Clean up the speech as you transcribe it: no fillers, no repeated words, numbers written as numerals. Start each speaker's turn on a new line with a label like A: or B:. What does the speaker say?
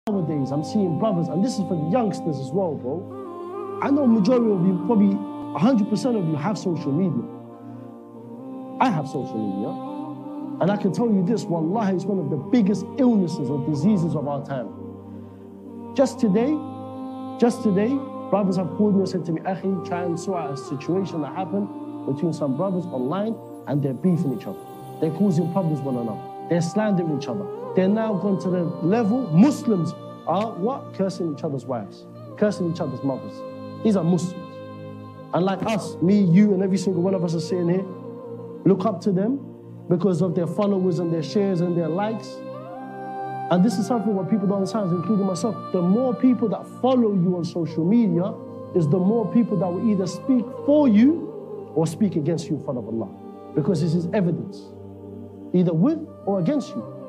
A: Nowadays, I'm seeing brothers, and this is for the youngsters as well, bro. I know majority of you, probably 100% of you have social media. I have social media. And I can tell you this, wallahi, it's one of the biggest illnesses or diseases of our time. Just today, brothers have called me and said to me, Akhi, try and sort out a situation that happened between some brothers online, and they're beefing each other. They're causing problems with one another. They're slandering each other. They're now gone to the level, Muslims are what? Cursing each other's wives, cursing each other's mothers. These are Muslims. And like us, me, you, and every single one of us are sitting here, look up to them because of their followers and their shares and their likes. And this is something what people don't understand, including myself. The more people that follow you on social media is the more people that will either speak for you or speak against you in front of Allah. Because this is evidence, either with or against you.